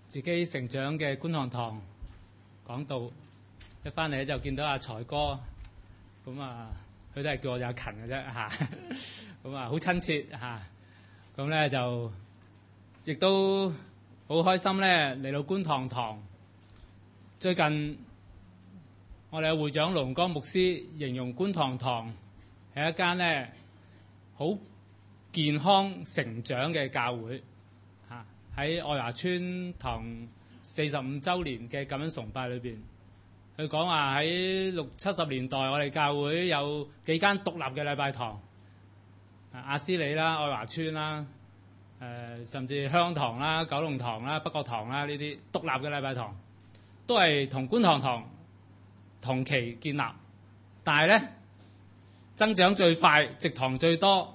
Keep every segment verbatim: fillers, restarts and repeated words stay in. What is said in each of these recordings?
自己成長嘅觀塘堂講道，一翻嚟就見到阿財哥，咁啊佢都係叫我阿勤嘅啫嚇，咁啊好親切嚇，咁咧就亦都好開心咧嚟到觀塘堂。最近我哋嘅會長龍江牧師形容觀塘堂係一間咧好健康成長嘅教會嚇。喺愛華村堂四十五週年嘅感恩崇拜裏邊，佢講話喺六七十年代，我哋教會有幾間獨立嘅禮拜堂，亞斯理啦、愛華村啦、誒、呃、甚至香堂啦、九龍堂啦、北角堂啦，呢啲獨立嘅禮拜堂，都係同觀塘堂同期建立，但係咧增長最快、植堂最多、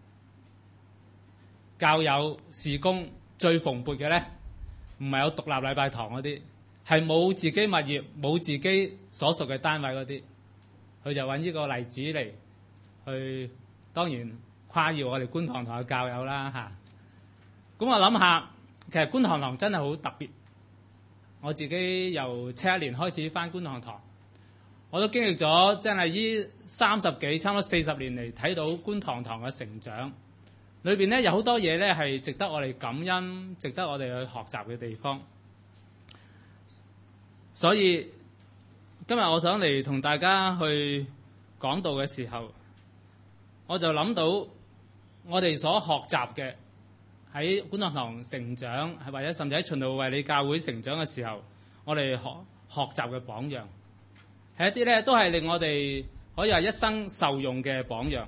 教友事工最蓬勃嘅咧，唔係有獨立禮拜堂嗰啲，係冇自己物業、冇自己所屬嘅單位嗰啲，佢就揾呢個例子嚟去，當然誇耀我哋觀塘堂嘅教友啦嚇。咁我諗下，其實觀塘堂真係好特別。我自己由七一年開始返觀塘堂，我都經歷咗真係呢三十幾、差唔多四十年嚟睇到觀塘堂嘅成長。裏邊咧有好多嘢咧係值得我哋感恩、值得我哋去學習嘅地方。所以今日我想嚟同大家去講道嘅時候，我就諗到我哋所學習嘅喺觀塘堂成長，或者甚至喺循道衛理教會成長嘅時候，我哋學學習嘅榜樣，係一啲咧都係令我哋可以話一生受用嘅榜樣。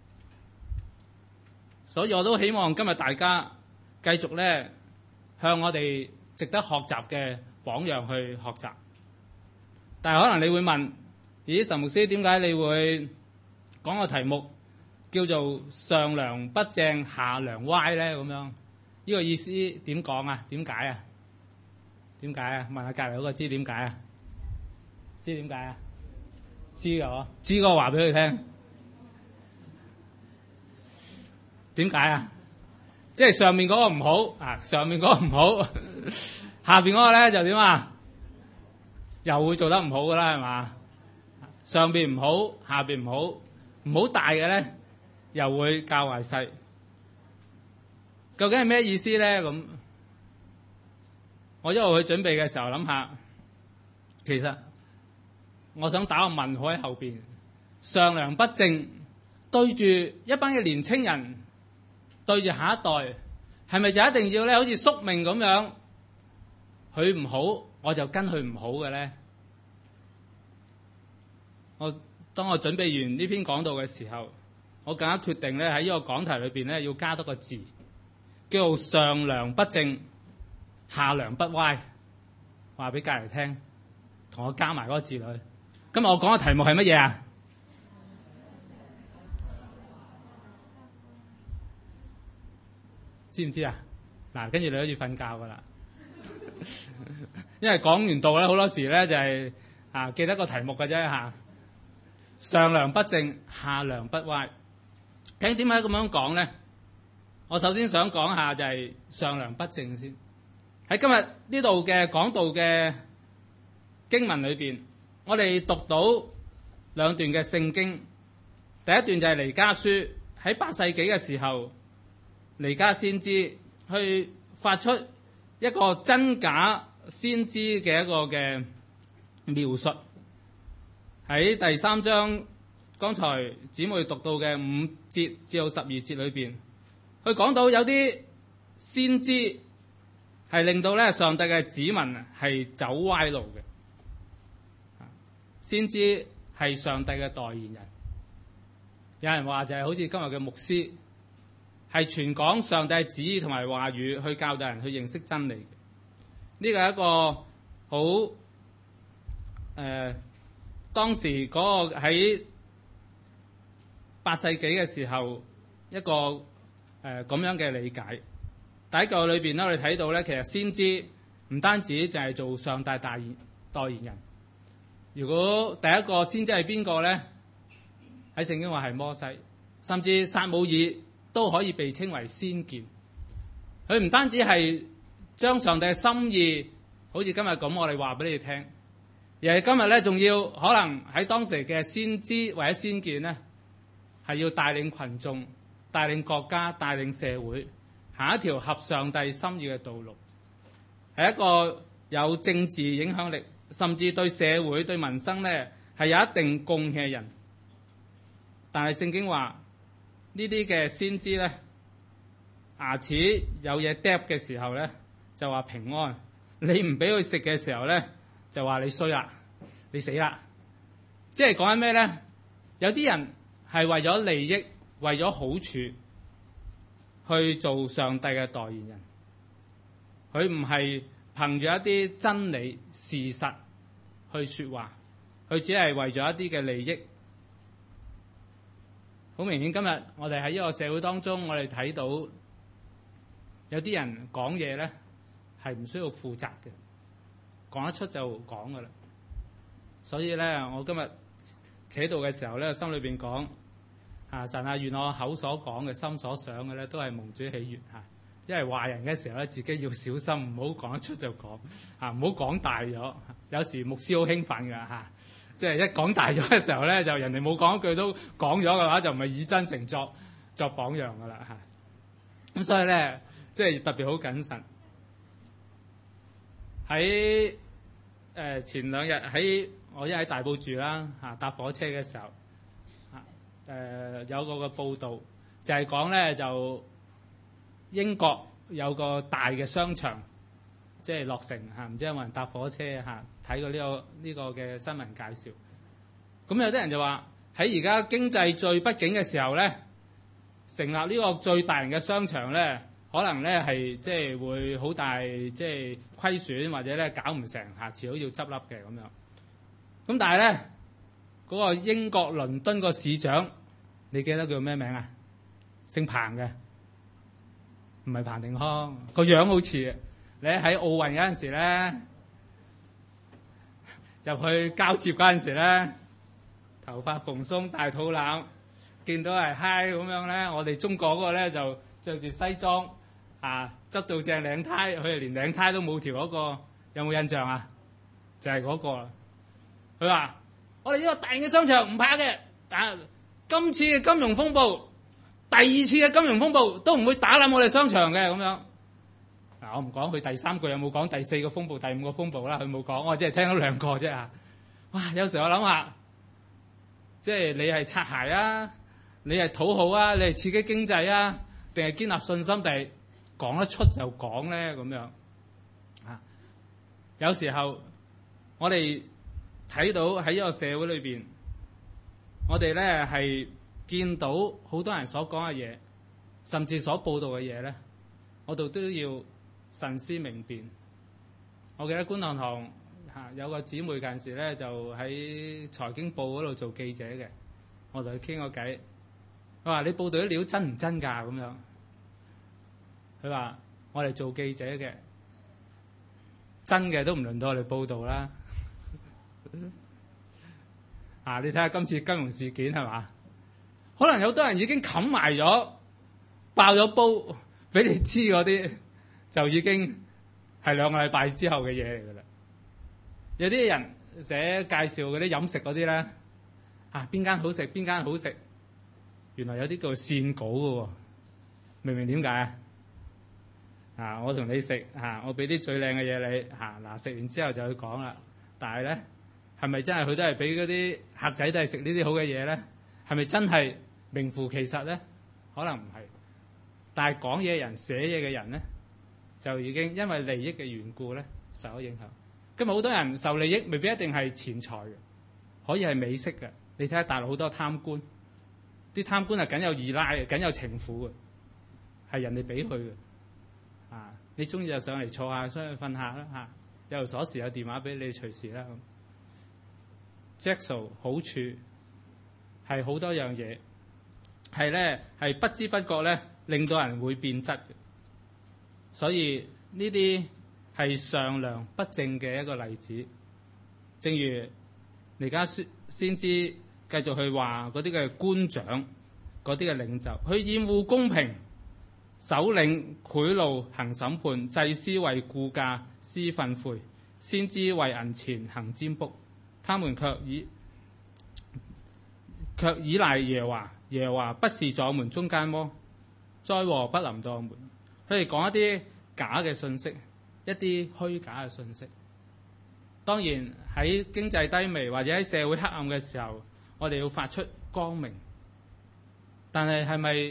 所以我都希望今日大家繼續咧向我哋值得學習嘅榜樣去學習。但係可能你會問：咦，岑牧師點解你會講個題目叫做上梁不正下梁歪咧？咁樣呢個意思點講啊？點解啊？點解啊？問下隔離嗰個知點解啊？知點解啊？知嘅嗬，知嘅話俾佢聽。點解啊？即係上面嗰個唔好啊，上面嗰個唔好，下邊嗰個咧就點啊？又會做得唔好噶啦，係嘛？上邊唔好，下邊唔好，唔好大嘅咧，又會教壞細。究竟係咩意思咧？咁我一路去準備嘅時候諗下，其實我想打個問號喺後邊。上梁不正對住一班嘅年青人，對住下一代，係咪就一定要咧好似宿命咁樣，佢唔好我就跟佢唔好嘅咧？我當我準備完呢篇講道嘅時候，我更加決定咧喺呢個講題裏邊咧要加多個字，叫做上梁不正下梁不歪。話俾隔離聽，同我加埋嗰個字落去。今日我講嘅題目係乜嘢啊？知唔知啊？嗱，跟住你好似瞓覺噶啦，因為講完道咧，好多時咧就係、是、啊記得個題目嘅啫嚇。上梁不正，下梁不歪。究竟點解咁樣講咧？我首先想講下就係上梁不正先。喺今日呢度嘅講道嘅經文裏邊，我哋讀到兩段嘅聖經。第一段就係彌迦書，喺八世紀嘅時候，彌迦先知去發出一個真假先知嘅一個嘅描述。喺第三章，剛才姊妹讀到嘅五節至到十二節裏邊，佢講到有啲先知係令到咧上帝嘅子民係走歪路嘅。先知係上帝嘅代言人，有人話就係好似今日嘅牧師，係傳講上帝嘅旨意同埋話語，去教導人去認識真理嘅。呢個係一個好誒、呃，當時嗰個喺八世紀嘅時候一個誒咁、呃、樣嘅理解。第一個裏邊咧，我哋睇到咧，其實先知唔單止就係做上帝代言代言人。如果第一個先知係邊個咧？喺聖經話係摩西，甚至撒母耳都可以被稱為先見。佢唔單止係將上帝嘅心意，好似今日咁，我哋話俾你哋聽。而係今日咧，仲要可能喺當時嘅先知或者先見咧，係要帶領群眾、帶領國家、帶領社會行一條合上帝心意嘅道路，係一個有政治影響力，甚至對社會、對民生咧係有一定貢獻嘅人。但係聖經話呢啲嘅先知咧，牙齒有嘢嗒嘅時候咧，就話平安；你唔俾佢食嘅時候咧，就話你衰啦，你死啦。即係講緊咩咧？有啲人係為咗利益、為咗好處去做上帝嘅代言人，佢唔係憑住一啲真理事實去說話，佢只係為咗一啲嘅利益。好明顯，今日我哋喺呢個社會當中，我哋睇到有啲人講嘢咧係唔需要負責嘅，講得出就講噶啦。所以咧，我今日企喺度嘅時候咧，心裏邊講啊，神啊，願我口所講嘅、心所想嘅咧，都係蒙主喜悅嚇。因為話人嘅時候咧，自己要小心，唔好講得出就講嚇，唔好講大咗。有時牧師好興奮㗎嚇，即係一講大咗嘅時候咧，就人哋冇講一句都講咗嘅話，就唔係以真誠作作榜樣㗎啦嚇。咁所以咧，即係特別好謹慎。喺誒前兩日喺我一喺大埔住啦嚇，搭火車嘅時候嚇誒有個個報道就係講咧，就英國有個大嘅商場即係落成嚇，唔知有冇人搭火車嚇睇過呢個呢個嘅新聞介紹。咁有啲人就話喺而家經濟最不景嘅時候咧，成立呢個最大型嘅商場咧，可能咧係即係會好大即係虧損，或者咧搞唔成，下次好要執笠嘅咁樣。咁但係咧嗰個英國倫敦個市長，你記得佢叫咩名啊？姓彭嘅，唔係彭定康，個樣好似。你喺奧運嗰陣時咧，入去交接嗰陣時咧，頭髮蓬鬆，大肚腩，見到係嗨咁樣咧。我哋中國嗰個咧就着住西裝，啊，執到正領呔，佢哋連領呔都冇條嗰個，有冇印象啊？就係嗰個啦。佢話：我哋呢個大型嘅商場唔怕嘅，但今次嘅金融風暴，第二次嘅金融風暴都唔會打冧我哋商場嘅咁樣。嗱，我唔講佢第三句有冇講第四個風暴、第五個風暴啦，佢冇講，我只係聽到兩個啫啊！哇，有時我諗下，即係你係擦鞋啊，你係討好啊，你係刺激經濟啊，定係建立信心，定係講得出就講咧咁樣啊？有時候我哋睇到喺呢個社會裏邊，我哋咧係見到好多人所講嘅嘢，甚至所報道嘅嘢咧，我哋都要慎思明辨。我記得觀塘堂嚇有個姊妹嗰陣時咧，就喺財經報嗰度做記者嘅，我同佢傾過偈。佢話：你報道啲料真唔真㗎？咁樣。佢話：我哋做記者嘅，真嘅都唔輪到我哋報道啦。啊！你睇下今次金融事件係嘛？可能有好多人已經冚埋咗、爆咗煲，俾你知嗰啲就已經係兩個禮拜之後嘅嘢嚟㗎啦。有啲人寫介紹嗰啲飲食嗰啲咧，啊邊間好食邊間好食，原來有啲叫線稿㗎喎，明唔明點解啊？啊，我同你食嚇，我俾啲最靚嘅嘢你嚇，嗱食完之後就去講啦。但係咧，係咪真係佢都係俾嗰啲客仔都係食呢啲好嘅嘢咧？係咪真係名副其實咧？可能唔係。但係講嘢嘅人、寫嘢嘅人咧，就已經因為利益嘅緣故咧，受咗影響。今日好多人受利益，未必一定係錢財嘅，可以係美色嘅。你睇下大陸好多貪官，啲貪官係僅有二奶嘅，僅有情婦嘅，係人哋俾佢嘅。啊，你中意就上嚟坐下，上去瞓下啦嚇。有鎖匙有電話俾你隨時啦。Jackson 好處係好多樣嘢，係咧係不知不覺咧令到人會變質嘅。所以呢啲係上梁不正嘅一個例子。正如你而家先知繼續去話嗰啲嘅官長、嗰啲嘅領袖，去厭惡公平， 首領賄賂行審判，祭司為雇價施訓誨，先知為銀錢行占卜，他們卻以卻倚賴耶和華，耶和華不是在我們中間麼？災禍不臨到我們。佢哋講一啲假嘅信息，一啲虛假嘅信息。當然喺經濟低微或者喺社會黑暗嘅時候，我哋要發出光明。但係係咪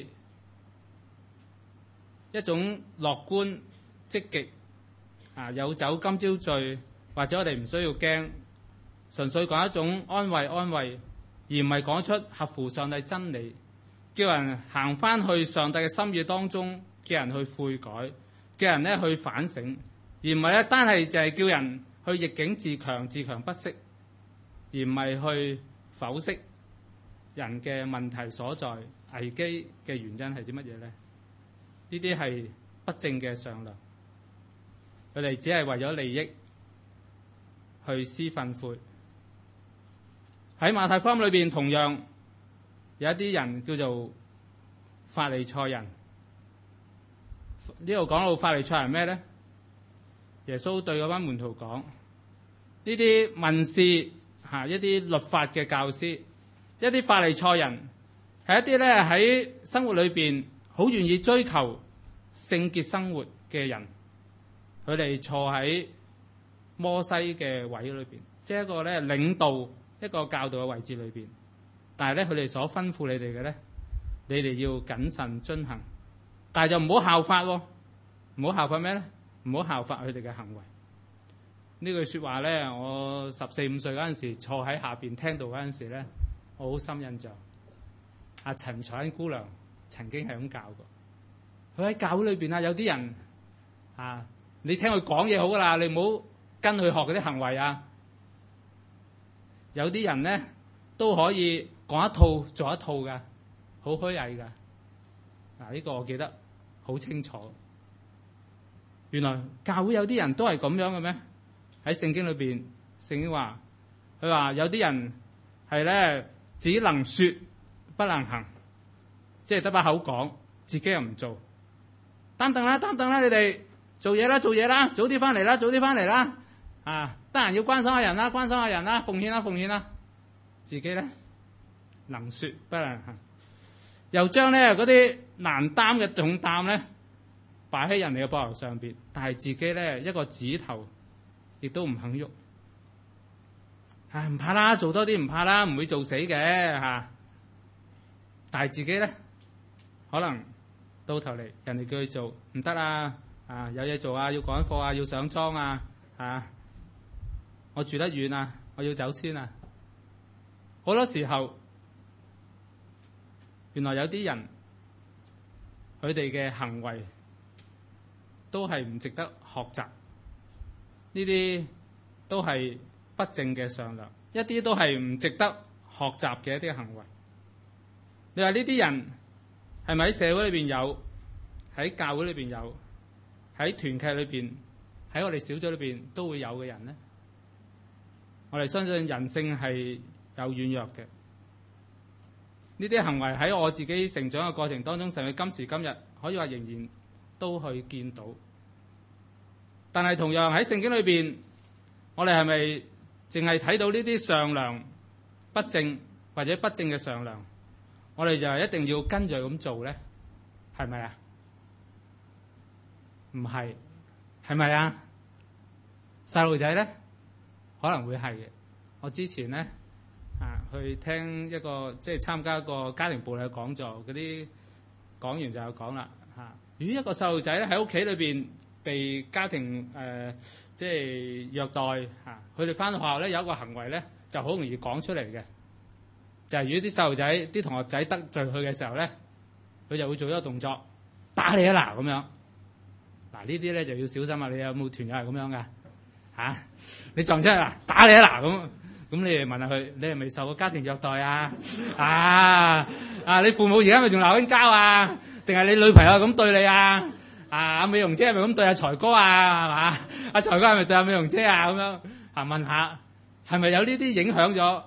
一種樂觀積極啊？有酒今朝醉，或者我哋唔需要驚，純粹講一種安慰安慰，而唔係講出合乎上帝真理，叫人行翻去上帝嘅心意當中，叫人去悔改，叫人咧去反省，而唔係咧單係就係叫人去逆境自強，自強不息，而唔係去剖析人嘅問題所在，危機嘅原因係啲乜嘢呢？呢啲係不正嘅上梁，佢哋只係為咗利益去施訓誨。喺馬太福音裏邊，同樣有一啲人叫做法利賽人。呢度講到法利賽人咩呢？耶穌對嗰班門徒講：呢啲文士嚇，一啲律法嘅教師，一啲法利賽人，係一啲咧喺生活裏邊好願意追求聖潔生活嘅人。佢哋坐喺摩西嘅位裏邊，即係一個咧領導一個教導嘅位置裏邊。但係咧，佢哋所吩咐你哋嘅咧，你哋要謹慎遵行。但係就唔好效法喎，唔好效法咩咧？唔好效法佢哋嘅行為。呢句説話咧，我十四五歲嗰陣時坐喺下邊聽到嗰陣時咧，我好深印象。阿陳彩欣姑娘曾經係咁教過。佢喺教會裏邊啊，有啲人啊，你聽佢講嘢好噶啦，你唔好跟佢學嗰啲行為啊。有啲人咧都可以講一套做一套噶，好虛偽噶。嗱，呢個我記得好清楚。原來教會有啲人都係咁樣嘅咩？喺聖經裏邊，聖經話佢話有啲人係咧只能說不能行，即係得把口講，自己又唔做。擔凳啦，擔凳啦，你哋做嘢啦，做嘢啦，早啲翻嚟啦，早啲翻嚟啦。啊，得閒要關心下人啦，關心下人啦，奉獻啦，奉獻啦。自己咧能說不能行，又將咧嗰啲難擔嘅重擔咧擺喺人哋嘅膊頭上邊，但係自己咧一個指頭亦都唔肯喐。唉，唔怕啦，做多啲唔怕啦，唔會做死嘅嚇。但係自己咧可能到頭嚟，人哋叫佢做唔得啊！啊，有嘢做啊，要趕貨啊，要上莊啊，啊，我住得遠啊，我要走先啊。好多時候，原來有啲人佢哋嘅行為都係唔值得學習，呢啲都係不正嘅上梁，一啲都係唔值得學習嘅一啲行為。你話呢啲人係咪喺社會裏邊有，喺教會裏邊有，喺團契裏邊，喺我哋小組裏邊都會有嘅人呢？我哋相信人性係有軟弱嘅。呢啲行為喺我自己成長嘅過程當中，甚至今時今日可以話仍然都去見到。但係同樣喺聖經裏邊，我哋係咪淨係睇到呢啲上梁不正或者不正嘅上梁，我哋就係一定要跟住咁做咧？係咪啊？唔係，係咪啊？細路仔咧可能會係嘅。我之前咧啊去聽一個即係參加一個家庭暴力嘅講座，嗰啲講員就有講啦嚇。如果一個細路仔咧喺屋企裏邊被家庭誒、呃、即係虐待嚇，佢哋翻到學校咧有一個行為咧就好容易講出嚟嘅，就係、是、如果啲細路仔啲同學仔得罪佢嘅時候咧，佢就會做一個動作打你啊嗱咁樣。嗱呢啲咧就要小心啊！你有冇團友係咁樣噶嚇、啊？你撞出嚟嗱打你啊嗱咁，咁你哋問下佢，你係咪受過家庭虐待啊？啊啊！你父母而家咪仲鬧緊交啊？定係你女朋友咁對你啊？啊阿美容姐係咪咁對阿財哥啊？係嘛？阿財哥係咪對阿美容姐啊？咁樣啊問下，係咪有呢啲影響咗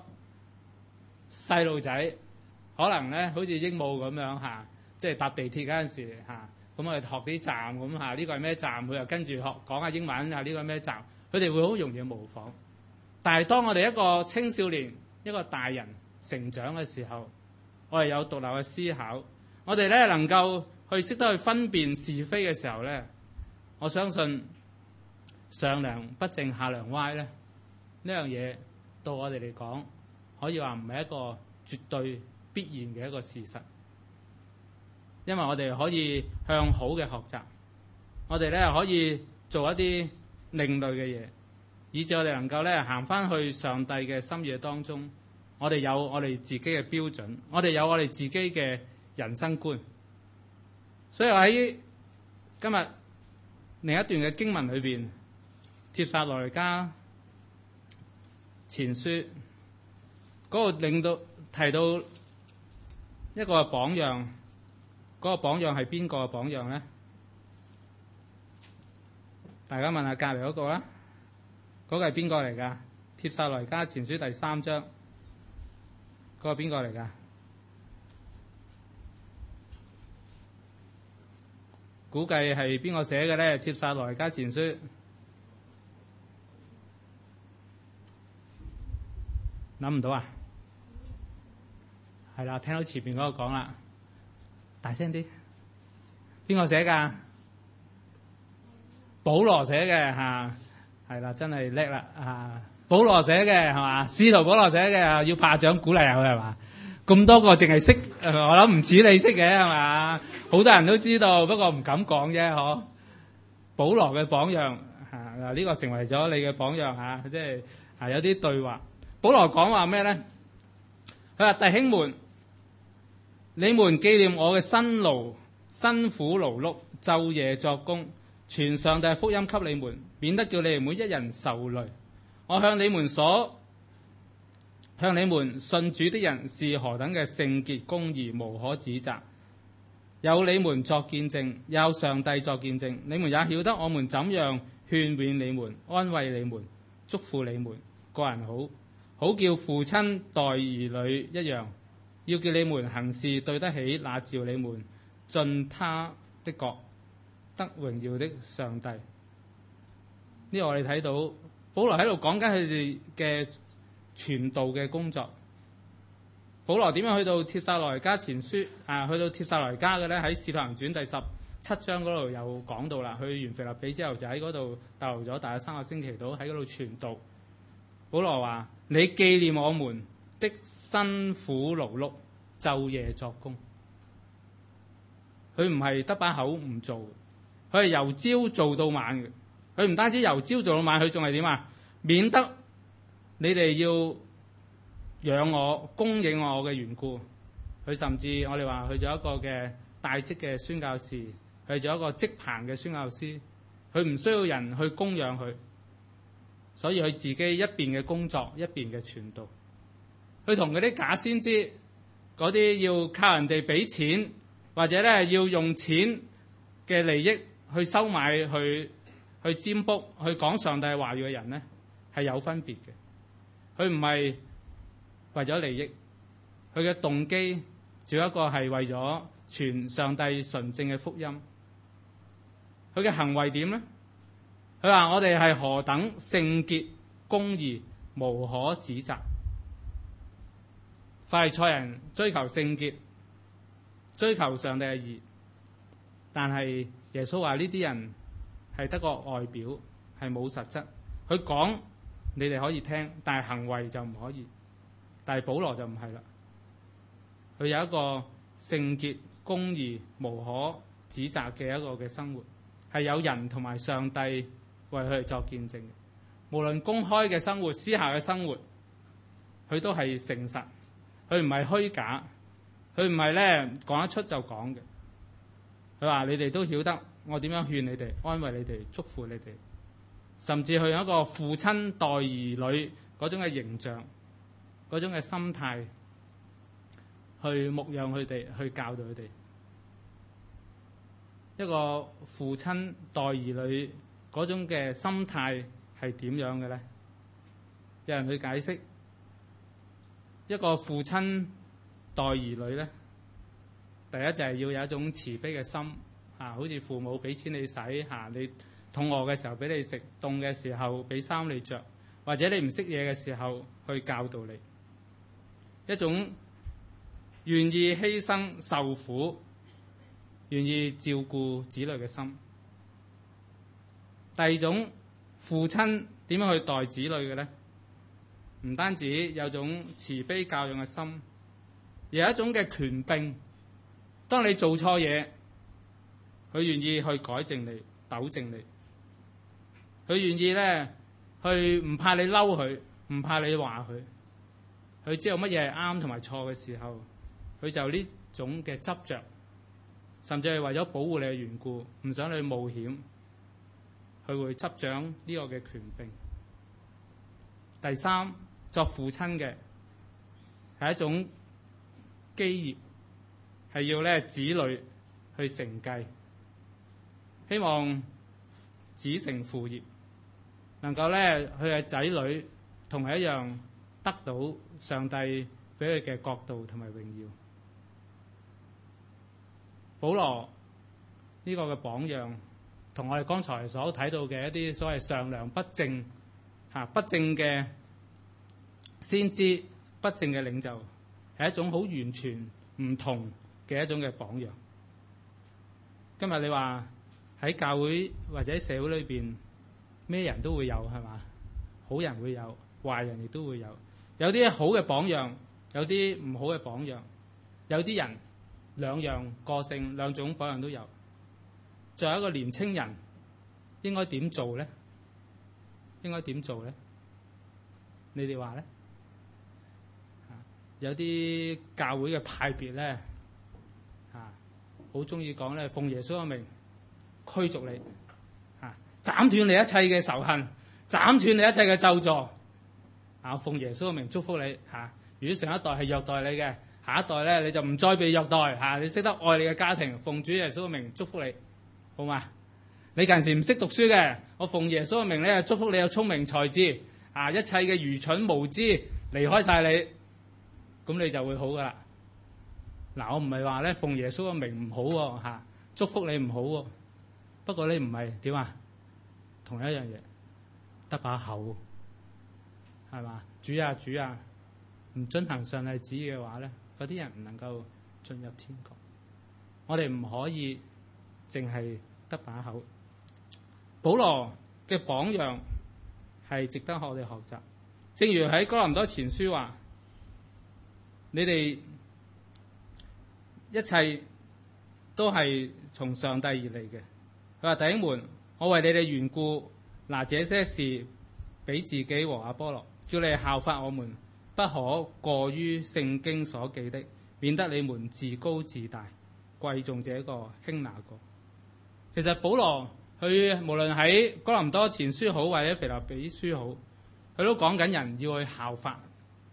細路仔？可能咧好似鸚鵡咁樣嚇，即係搭地鐵嗰陣時嚇。咁咁我哋學啲站咁嚇，呢個係咩站？佢又跟住學講下英文嚇，呢個係咩站？佢哋會好容易模仿。但係當我哋一個青少年、一個大人成長嘅時候，我哋有獨立嘅思考，我哋咧能夠去識得去分辨是非嘅時候咧，我相信上梁不正下梁歪咧，呢樣嘢對我哋嚟講，可以話唔係一個絕對必然嘅一個事實。因為我哋可以向好嘅學習，我哋咧可以做一啲另類嘅嘢，以致我哋能夠咧行翻去上帝嘅心意當中。我哋有我哋自己嘅標準，我哋有我哋自己嘅人生觀。所以我喺今日另一段嘅經文裏邊，帖撒羅尼迦前書嗰度令到提到一個榜樣。嗰個榜樣係邊個嘅榜樣咧？大家問下隔離嗰個啦，嗰個係邊個嚟㗎？帖撒羅尼迦前書第三章，嗰個邊個嚟㗎？估計係邊個寫嘅咧？帖撒羅尼迦前書諗唔到啊？係啦，聽到前面嗰個講啦。大聲啲，邊個寫㗎？保羅寫嘅嚇，係啦，真係叻啦嚇！保羅寫嘅係嘛？使徒保羅寫嘅，要拍掌鼓勵下佢係嘛？咁多個淨係識，我諗唔似你識嘅係嘛？好多人都知道，不過唔敢講啫，嗬。保羅嘅榜樣嚇，嗱呢個成為咗你嘅榜樣嚇，即係係有啲對話。保羅講話咩咧？佢話弟兄們。你們紀念我嘅辛勞、辛苦勞碌、晝夜作工，傳上帝福音給你們，免得叫你們每一人受累。我向你們所向你們信主的人是何等嘅聖潔公義，無可指責。有你們作見證，有上帝作見證，你們也曉得我們怎樣勸勉你們、安慰你們、囑咐你們，個人好，好叫父親待兒女一樣。要叫你們行事對得起那召你們進他的國得榮耀的上帝。呢個我哋睇到保羅喺度講緊佢哋嘅傳道嘅工作。保羅點樣去到帖撒羅尼迦前書啊？去到帖撒羅尼迦嘅咧，喺《使徒行傳》第十七章嗰度又講到啦。去完腓立比之後，就喺嗰度逗留咗大約三個星期度，喺嗰度傳道。保羅話：你紀念我們的辛苦勞碌，晝夜作工。佢唔係得把口唔做，佢係由朝做到晚嘅。佢唔單止由朝做到晚，佢仲係點啊？免得你哋要養我、供應我嘅緣故。佢甚至我哋話佢做一個嘅大職嘅宣教士，佢做一個職棚嘅宣教師。佢唔需要人去供養佢，所以佢自己一邊嘅工作，一邊嘅傳道。佢同嗰啲假先知，嗰啲要靠人哋俾錢，或者咧要用錢嘅利益去收買、去去占卜、去講上帝話語嘅人咧，係有分別嘅。佢唔係為咗利益，佢嘅動機只有一個係為咗傳上帝純正嘅福音。佢嘅行為點咧？佢話我哋係何等聖潔、公義，無可指責。法利賽人追求聖潔，追求上帝嘅義，但係耶穌話呢啲人係得個外表，係冇實質。佢講你哋可以聽，但係行為就唔可以。但係保羅就唔係啦，佢有一個聖潔、公義、無可指責嘅一個嘅生活，係有人同埋上帝為佢哋作見證嘅。無論公開嘅生活、私下嘅生活，佢都係誠實。佢唔係虛假，佢唔係咧講得出就講嘅。佢話你哋都曉得我點樣勸你哋、安慰你哋、祝福你哋，甚至佢有一個父親待兒女嗰種嘅形象、嗰種嘅心態，去牧養佢哋，去教導佢哋。一個父親待兒女嗰種嘅心態係點樣嘅咧？有人去解釋。一個父親待兒女咧，第一就係要有一種慈悲嘅心啊，好似父母俾錢你使嚇、啊，你肚餓嘅時候俾你食，凍嘅時候俾衫你着，或者你唔識嘢嘅時候去教導你，一種願意犧牲受苦、願意照顧子女嘅心。第二種父親點樣去待子女嘅呢？唔單止有種慈悲教養嘅心，而有一種嘅權柄。當你做錯嘢，佢願意去改正你、糾正你。佢願意咧去唔怕你嬲佢，唔怕你話佢。佢知道乜嘢係啱同埋錯嘅時候，佢就呢種嘅執着，甚至係為咗保護你嘅緣故，唔想你去冒險，佢會執掌呢個嘅權柄。第三，作父親嘅係一種基業，係要咧子女去承繼，希望子承父業，能夠咧佢嘅仔女同佢一樣得到上帝俾佢嘅國度同埋榮耀。保羅呢個嘅榜樣，同我哋剛才所睇到嘅一啲所謂上梁不正嚇不正嘅先知、不正嘅領袖，係一種好完全唔同嘅一種嘅榜樣。今日你話喺教會或者社會裏邊，咩人都會有係嘛？好人會有，壞人亦都會有。有啲好嘅榜樣，有啲唔好嘅榜樣。有啲人兩樣個性、兩種榜樣都有。作為一個年青人，應該點做咧？應該點做咧？你哋話咧？有啲教會嘅派別咧，啊，好中意講咧，奉耶穌嘅名驅逐你，啊，斬斷你一切嘅仇恨，斬斷你一切嘅咒詛，啊，奉耶穌嘅名祝福你，嚇、啊。如果上一代係虐待你嘅，下一代咧你就唔再被虐待，嚇、啊，你識得愛你嘅家庭，奉主耶穌嘅名祝福你，好嘛？你近時唔識讀書嘅，我奉耶穌嘅名咧祝福你有聰明才智，啊，一切嘅愚蠢無知離開晒你。咁你就會好噶啦。嗱，我唔係話咧奉耶穌嘅名唔好喎，嚇，祝福你唔好喎。不過你唔係點啊？同一樣嘢，得把口，係嘛？主啊主啊，唔遵行上帝旨意嘅話咧，嗰啲人唔能夠進入天國。我哋唔可以淨係得把口。保羅嘅榜樣係值得我哋學習。正如喺哥林多前書話，你哋一切都係從上帝而嚟嘅。佢話：弟兄們，我為你哋緣故，拿這些事俾自己和阿波羅，叫你哋效法我們，不可過於聖經所記的，免得你們自高自大，貴重這個輕那個。其實保羅佢無論喺哥林多前書好，或者腓立比書好，佢都講緊人要去效法。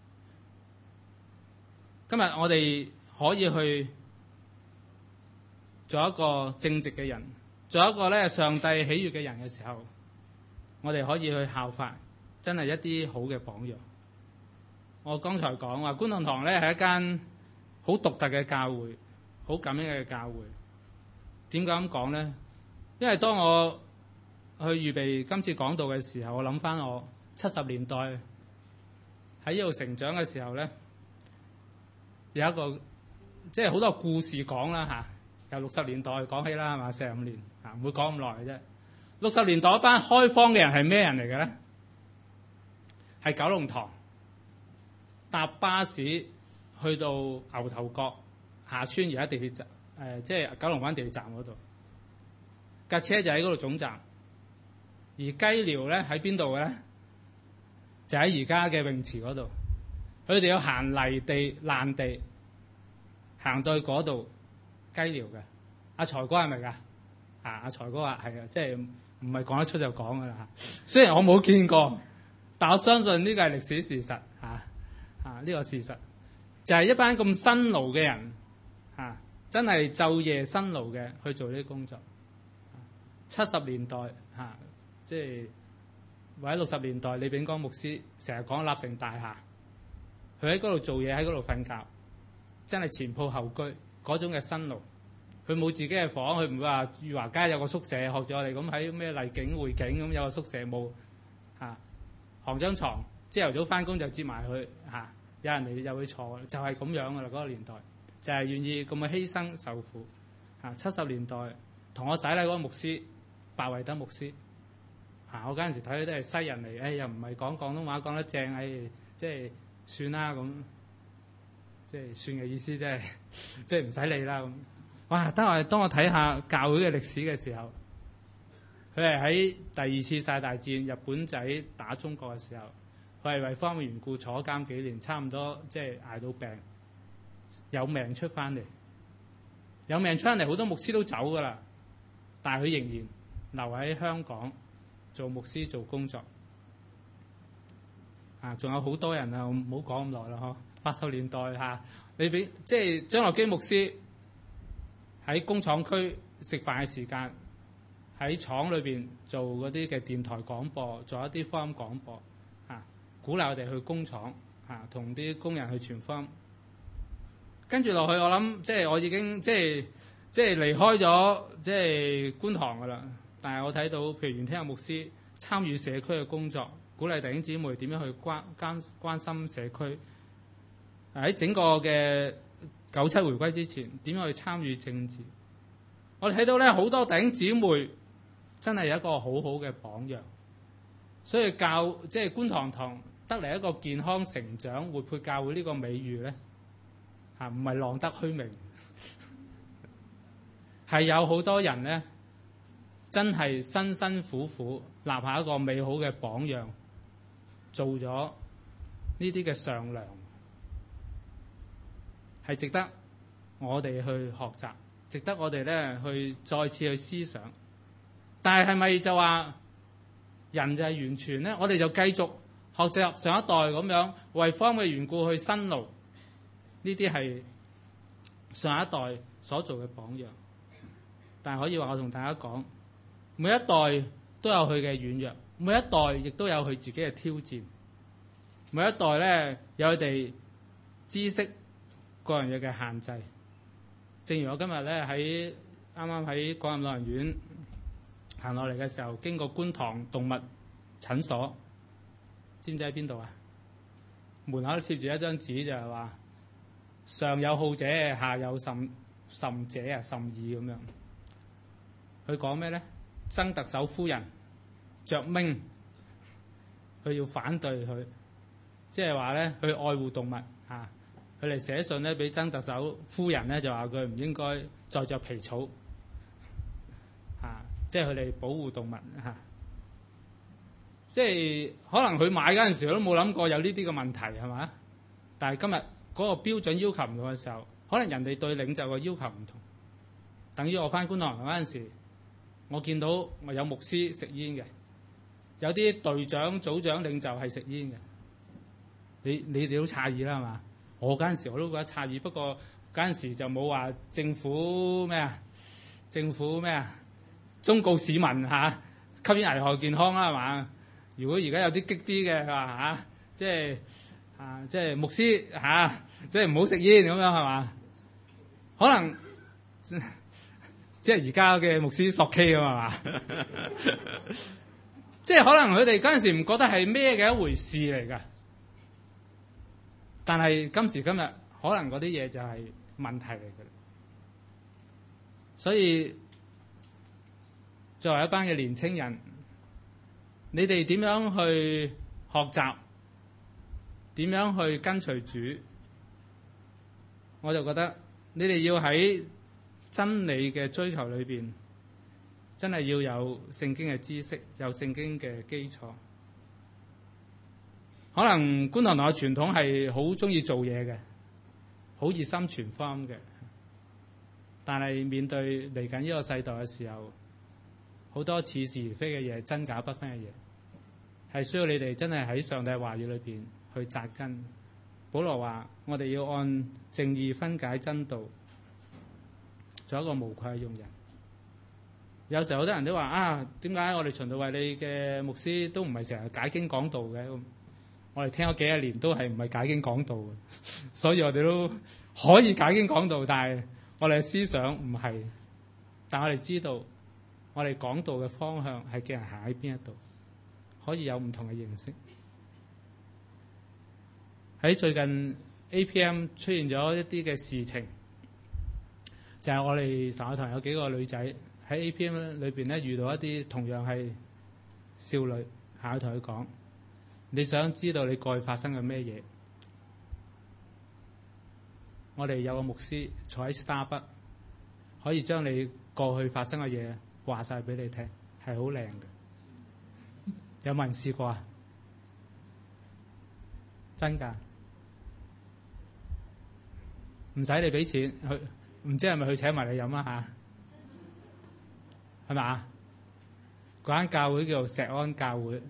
今日我哋可以去做一個正直嘅人，做一個咧上帝喜悅嘅人嘅時候，我哋可以去效法，真係一啲好嘅榜樣。我剛才講話觀塘堂咧係一間好獨特嘅教會，好感恩嘅教會。點解咁講咧？因為當我去預備今次講道嘅時候，我諗翻我七十年代喺呢度成長嘅時候咧。有一個即係好多故事講啦嚇，由六十年代講起啦，係嘛？四十五年嚇，唔會講咁耐嘅啫。六十年代一班開荒嘅人係咩人嚟嘅咧？係九龍塘搭巴士去到牛頭角下村而家地鐵站，誒、呃、即係九龍灣地鐵站嗰度，架車就喺嗰度總站。而雞寮咧喺邊度嘅咧？就喺而家嘅泳池嗰度。佢哋要行泥地爛地，行到去嗰度雞寮嘅。阿財哥係咪㗎？啊，阿財哥話係啊，即係唔係講得出就講㗎啦嚇。雖然我冇見過，但我相信呢個係歷史事實嚇。啊，呢個事實就係一班咁辛勞嘅人嚇，真係晝夜辛勞嘅去做呢啲工作。七十年代嚇，即係或者六十年代，李炳光牧師成日講立成大廈。佢喺嗰度做嘢，喺嗰度瞓覺，真係前仆後居嗰種嘅辛勞。 佢冇自己嘅房，佢唔會話裕華街有個宿舍，學咗我哋咁喺咩麗景匯景咁有個宿舍冇嚇，行張床，朝頭早翻工就接埋佢嚇，有人嚟就會坐，就係、是、咁樣噶啦嗰個年代，就係、是、願意咁嘅犧牲受苦嚇。七十年代同我洗禮嗰個牧師白維德牧師嚇，我嗰陣時睇佢都係西人嚟，誒、哎、又唔係講廣東話講得正，誒、哎、即係算啦咁，即係算嘅意思，即係即係唔使理啦咁。哇！當我當我睇下教會嘅歷史嘅時候，佢係喺第二次世界大戰日本仔打中國嘅時候，佢係為方面緣故坐監幾年，差唔多即係捱到病，有命出翻嚟，有命出翻嚟，好多牧師都走噶啦，但係佢仍然留喺香港做牧師做工作。啊，仲有好多人啊，唔好講咁耐啦，嗬！八十年代嚇、啊，你俾即係張樂基牧師。喺工廠區食飯嘅時間，喺廠裏邊做嗰啲嘅電台廣播，做一啲福音廣播，嚇、啊、鼓勵我哋去工廠，嚇同啲工人去傳福音。跟住落去，我諗即係我已經即係即係離開咗即係觀塘噶啦。但係我睇到，譬如元聽有牧師參與社區嘅工作，鼓勵弟兄姊妹點樣去關關關心社區。喺整個嘅九七回歸之前，點樣去參與政治？我哋睇到咧，好多弟兄姊妹真係有一個好好嘅榜樣，所以教即係觀塘堂得嚟一個健康成長、活潑教會呢個美譽咧，嚇唔係浪得虛名，係有好多人咧真係辛辛苦苦立下一個美好嘅榜樣，做咗呢啲嘅上梁。係值得我哋去學習，值得我哋咧去再次去思想。但係係咪就話人就係完全咧？我哋就繼續學習上一代咁樣為福音嘅緣故去辛勞，呢啲係上一代所做嘅榜樣。但係可以話我同大家講，每一代都有佢嘅軟弱，每一代亦都有佢自己嘅挑戰。每一代咧有佢哋知識各樣嘢嘅限制，正如我今日咧喺啱啱喺廣蔭老人院行落嚟嘅時候，經過觀塘動物診所，知唔知喺邊度啊？門口貼住一張紙就係話上有好者，下有甚甚者啊，甚矣咁樣。佢講咩咧？曾特首夫人着明，佢要反對佢，即係話咧去愛護動物嚇。佢哋寫信咧，俾曾特首夫人咧，就話佢唔應該再着皮草，嚇、啊，即係佢哋保護動物嚇、啊。即係可能佢買嗰陣時，佢都冇諗過有呢啲嘅問題係嘛？但係今日嗰個標準要求唔同嘅時候，可能人哋對領袖嘅要求唔同。等於我翻觀塘嗰陣時，我見到我有牧師食煙嘅，有啲隊長、組長、領袖係食煙嘅。你你哋都詫異啦係嘛？我嗰陣時我都覺得詫異，不過嗰陣時就冇話政府咩啊？政府咩啊？忠告市民嚇、啊，吸煙危害健康啦係嘛？如果而家有啲激啲嘅，佢話嚇，即係啊，即係牧師嚇、啊，即係唔好食煙咁樣係嘛？可能即係而家嘅牧師索 K 咁係嘛？即係可能佢哋嗰陣時唔覺得係咩嘅一回事嚟㗎。但係今時今日，可能嗰啲嘢就係問題嚟嘅。所以作為一班嘅年青人，你哋點樣去學習？點樣去跟隨主？我就覺得你哋要喺真理嘅追求裏邊，真係要有聖經嘅知識，有聖經嘅基礎。可能觀塘堂嘅傳統係好中意做嘢嘅，好熱心傳福音嘅。但係面對嚟緊呢個世代嘅時候，好多似是而非嘅嘢，真假不分嘅嘢，係需要你哋真係喺上帝話語裏邊去扎根。保羅話：我哋要按正義分解真道，做一個無愧嘅用人。有時候好多人都話啊，點解我哋循道衛理嘅牧師都唔係成日解經講道嘅？我哋聽咗幾十年都係唔係解經講道嘅，所以我哋都可以解經講道，但係我哋嘅思想唔係但我哋知道我哋講道嘅方向係叫人行喺邊一度，可以有唔同嘅認識。喺最近 A P M 出現咗一啲嘅事情，就係、是、我哋神愛堂有幾個女仔喺 A P M 裏邊咧遇到一啲同樣係少女，下去同佢講：你想知道你過去發生嘅咩嘢？我哋有個牧師坐喺 Starbucks， 可以將你過去發生嘅嘢話晒俾你聽，係好靚嘅。有冇人試過啊？真㗎？唔使你俾錢，去唔知係咪去請埋你飲啊嚇？係咪啊？嗰間教會叫做石安教會，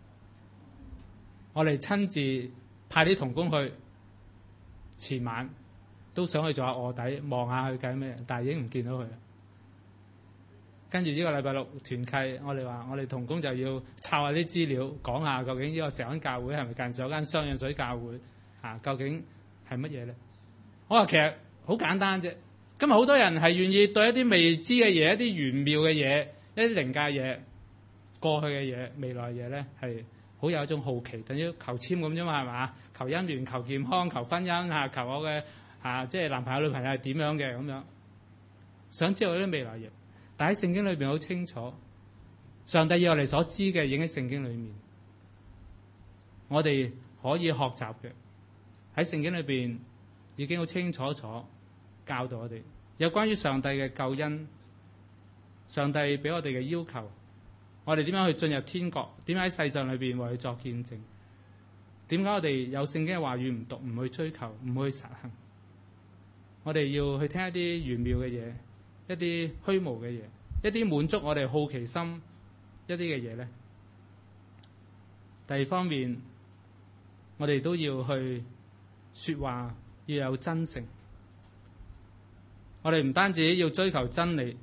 我哋親自派啲同工去，前晚都想去做下臥底，望下佢計咩，但係已經唔見到佢啦。跟住呢個禮拜六團契，我哋話我哋同工就要抄下啲資料，講下究竟呢個石安教會係咪近時有間雙氧水教會啊？究竟係乜嘢咧？我話其實好簡單啫。今日好多人係願意對一啲未知嘅嘢、一啲玄妙嘅嘢、一啲靈界嘢、過去嘅嘢、未來嘅嘢咧，係好有一種好奇，等於求籤咁啫嘛，係嘛？求姻緣、求健康、求婚姻啊，求我嘅啊，即係男朋友女朋友係點樣嘅咁樣，想知道啲未來嘢。但喺聖經裏邊好清楚，上帝要我哋所知嘅已經喺聖經裏面，我哋可以學習嘅喺聖經裏邊已經好清楚楚教導我哋有關於上帝嘅救恩，上帝俾我哋嘅要求，我哋點樣去進入天國，點樣喺世上裏邊為佢作見證，點解我哋有聖經嘅話語唔讀，唔去追求，唔去實行，我哋要去聽一啲玄妙嘅嘢，一啲虛無嘅嘢，一啲滿足我哋好奇心一啲嘅嘢咧。第二方面，我哋都要去說話要有真誠。我哋唔單止要追求真理，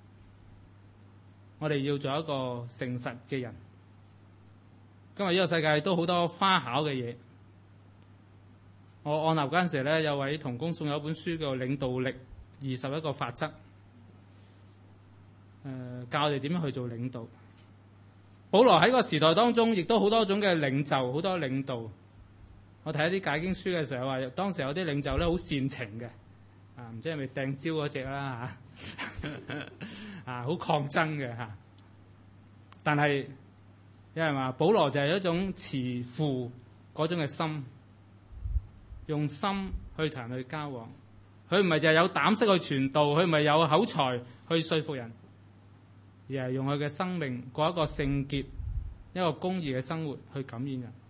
我哋要做一個誠實嘅人。今日呢個世界都好多花巧嘅嘢。我按立嗰陣時咧，有位同工送有一本書叫《領導力二十一個法則》，呃，教我哋點樣去做領導。保羅喺個時代當中，亦都好多種嘅領袖，好多領導。我睇一啲解經書嘅時候話，當時有啲領袖咧好煽情嘅。啊，唔知係咪掟蕉嗰隻啦嚇，啊好抗爭嘅嚇。但係有人話保羅就係一種慈父嗰種嘅心，用心去同人去交往。佢唔係就係有膽識去傳道，佢唔係有口才去說服人，而係用佢嘅生命過一個聖潔、一個公義嘅生活去感染人。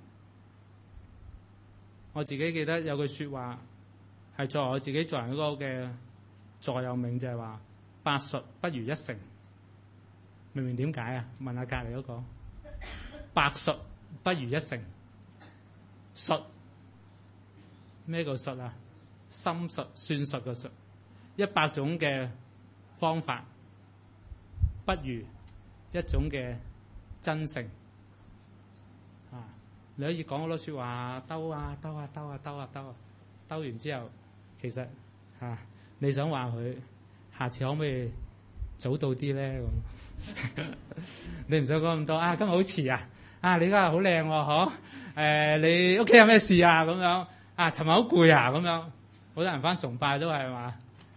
我自己記得有句説話。係作為我自己做人嗰個嘅座右銘，就係話百術不如一成。明明點解啊？問下隔離嗰個。百術不如一成。術咩叫術啊？心術、算術嘅術。一百種嘅方法，不如一種嘅真誠。啊！你可以講好多説話，兜啊兜啊兜啊兜啊兜啊，兜完之後。其實嚇、啊，你想話佢下次可唔可以早到啲咧？咁你唔想講咁多啊？今日好遲啊！啊，你今日好靚喎，嗬？誒，你屋企有咩事啊？咁樣啊，尋日好攰啊？咁樣好多人返崇拜都係嘛？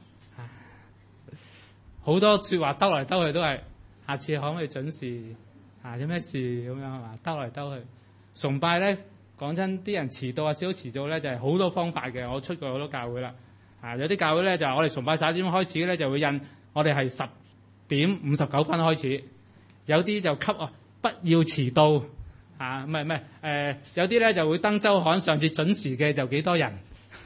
好多説話兜嚟兜去都係下次可唔可以準時？啊，有咩事咁樣係嘛？兜嚟兜去崇拜咧。講真，啲人遲到啊，少少遲到咧，就係、是、好多方法嘅。我出過好多教會啦，啊，有啲教會咧就係、是、我哋崇拜十一點開始咧，就會印我哋係十點五十九分開始。有啲就給啊，不要遲到啊，唔係唔係誒，有啲咧就會登週刊，上次準時嘅就幾多人，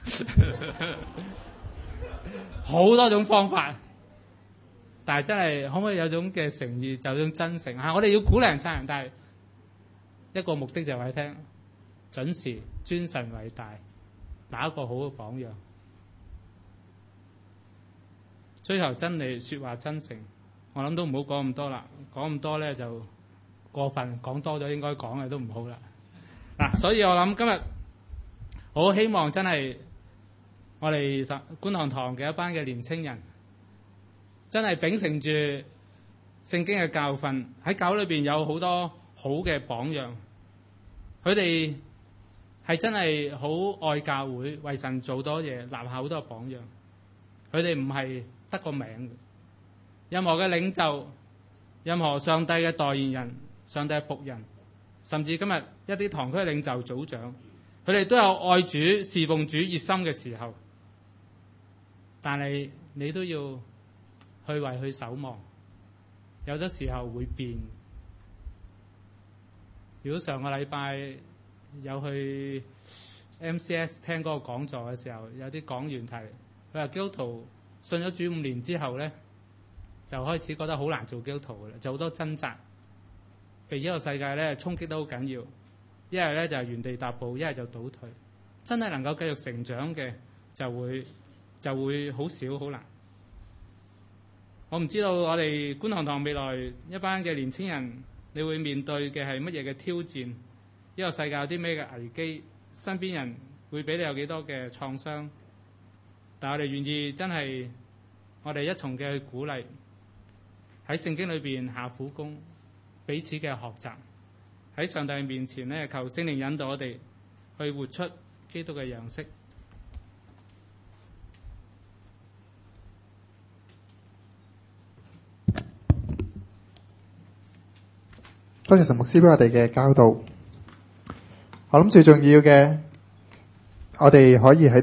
好多種方法。但係真係可唔可以有種嘅誠意，就有種真誠啊？我哋要鼓勵人撐人，但係一個目的就係話你聽。準時尊神為大，打一個好嘅榜樣，追求真理，說話真誠。我諗都唔好講咁多啦，講咁多咧就過分，講多咗應該講嘅都唔好啦。嗱，所以我諗今日好希望真係我哋觀塘堂嘅一班嘅年青人， 真係秉承住聖經嘅教訓，喺教裏邊有好多好嘅榜樣。佢哋係真係好愛教會，為神做多嘢，立下好多榜樣。佢哋唔係得個名，任何嘅領袖，任何上帝嘅代言人，上帝嘅僕人，甚至今日一啲堂區領袖組長，佢哋都有愛主、侍奉主熱心嘅時候。但係你都要去為佢守望，有啲時候會變。如果上個禮拜有去 M C S 聽嗰個講座嘅時候，有啲講員提，佢話基督徒信咗主五年之後咧，就開始覺得好難做基督徒嘅啦，就好多掙扎，被呢個世界咧衝擊得好緊要。一係咧就係原地踏步，一係就倒退。真係能夠繼續成長嘅，就會就會好少好難。我唔知道我哋觀塘堂未來一班嘅年青人，你會面對嘅係乜嘢嘅挑戰？呢個世界有啲咩嘅危機？身邊人會俾你有幾多嘅創傷？但係我哋願意真係，我哋一重嘅去鼓勵，喺聖經裏邊下苦功，彼此嘅學習，喺上帝面前咧，求聖靈引導我哋去活出基督嘅樣式。 多謝陳牧師俾我哋嘅教導。我諗最重要嘅，我哋可以喺